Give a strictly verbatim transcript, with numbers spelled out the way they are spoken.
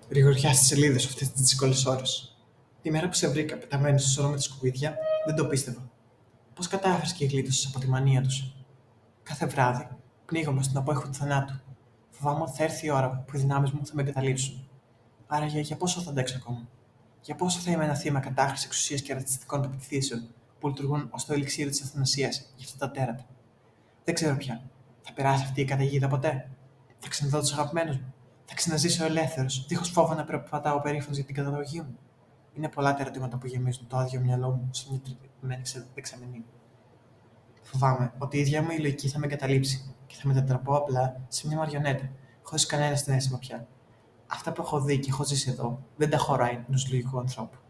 Ριγοριά στις σελίδες αυτές τις δύσκολες ώρες. Τη μέρα που σε βρήκα πεταμένο στο σώμα με τα σκουπίδια, δεν το πίστευα. Πώς κατάφερες και γλίτωσες από τη μανία τους? Κάθε βράδυ πνίγομαι στον απόϊχο του θανάτου. Φοβάμαι ότι θα έρθει η ώρα που οι δυνάμεις μου θα με εγκαταλείψουν. Άραγε για πόσο θα αντέξω ακόμα? Για πόσο θα είμαι ένα θύμα κατάχρηση εξουσία και ρατσιστικών πεπιθήσεων που λειτουργούν ω το ελιξίριο τη αυθανασία για αυτά τα τέρατα? Δεν ξέρω πια. Θα περάσει αυτή η καταιγίδα ποτέ? Θα ξαναδώ του αγαπημένου μου? Θα ξαναζήσω ελεύθερο, δίχω φόβο να περπατάω περήφανο για την καταγωγή μου? Είναι πολλά τα ερωτήματα που γεμίζουν το άδειο μυαλό μου σε μια τρυπημένη δεξαμενή. Φοβάμαι ότι η ίδια μου η λογική θα με εγκαταλείψει και θα μετατραπώ απλά σε μια μαριονέτα, χωρί κανένα συνέστημα πια. Αυτά που έχω δει και έχω ζήσει εδώ δεν τα χωράει ενό λογικού ανθρώπου.